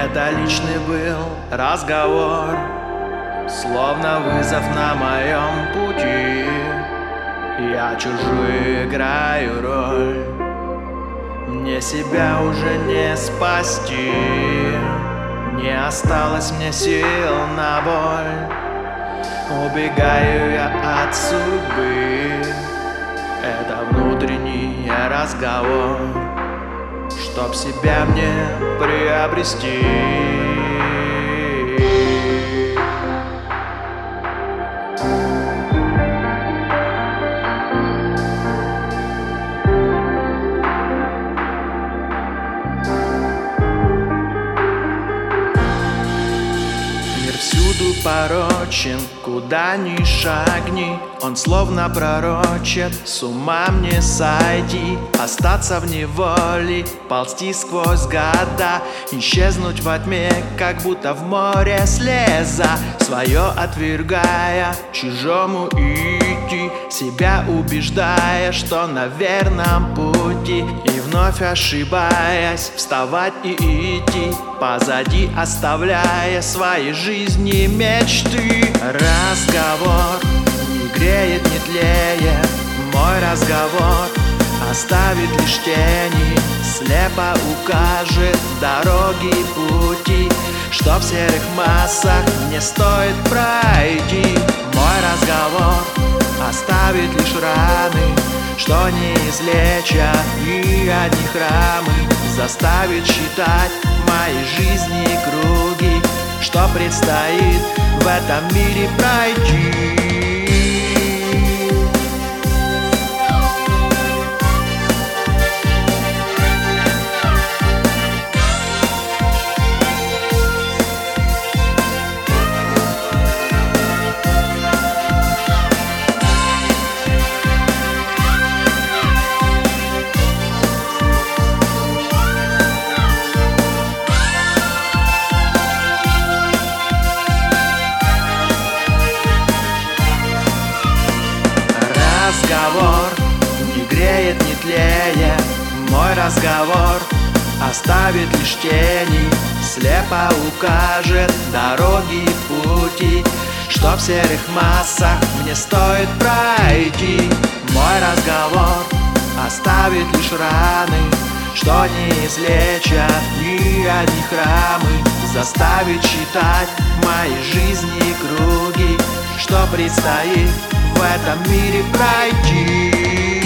Это личный был разговор, словно вызов на моем пути. Я чужую играю роль, мне себя уже не спасти. Не осталось мне сил на боль, убегаю я от судьбы. Это внутренний разговор, чтоб себя мне приобрести. Всюду порочен, куда ни шагни, он словно пророчит, с ума мне сойти. Остаться в неволе, ползти сквозь года, исчезнуть во тьме, как будто в море слеза. Свое отвергая, чужому идти, себя убеждая, что на верном пути. И вновь ошибаясь, вставать и идти, позади оставляя свои жизни мечты. Разговор не греет, не тлеет, мой разговор оставит лишь тени, слепо укажет дороги и пути, что в серых массах не стоит пройти. Мой разговор оставит лишь раны, что не излечат, и одни храмы заставит считать моей жизни круги, что предстоит в этом мире пройти. Разговор не греет, не тлеет, мой разговор оставит лишь тени, слепо укажет дороги и пути, что в серых массах мне стоит пройти. Мой разговор оставит лишь раны, что не излечат, ни одни храмы заставит считать моей жизни круги, что предстоит в этом мире пройти.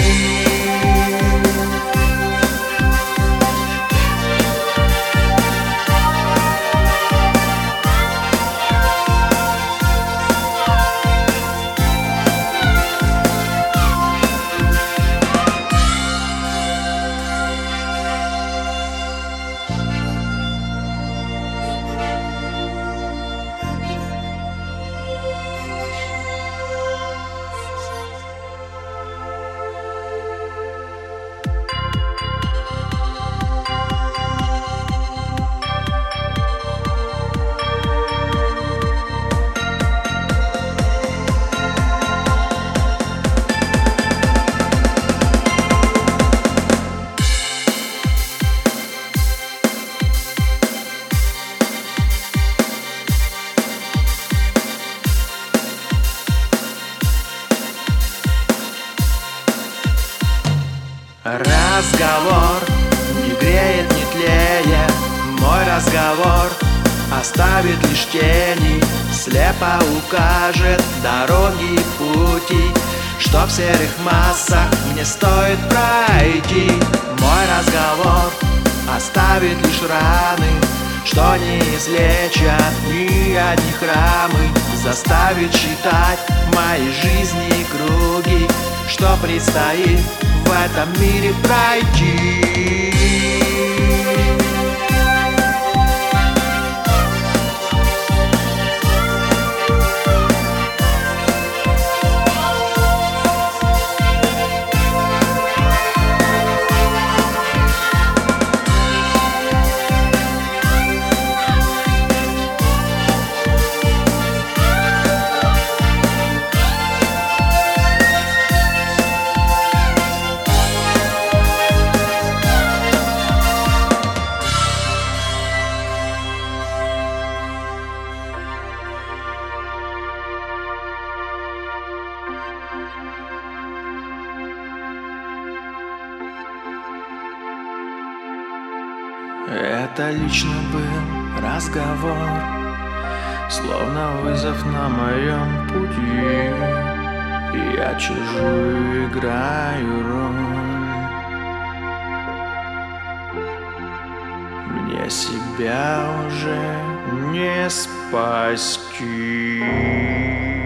Разговор не греет, не тлеет, мой разговор оставит лишь тени, слепо укажет дороги и пути, что в серых массах мне стоит пройти. Мой разговор оставит лишь раны, что не излечат, ни одни храмы заставит считать моей жизни круги, что предстоит в этом мире пройти. Это лично был разговор, словно вызов на моем пути. Я чужую играю роль. Мне себя уже не спасти.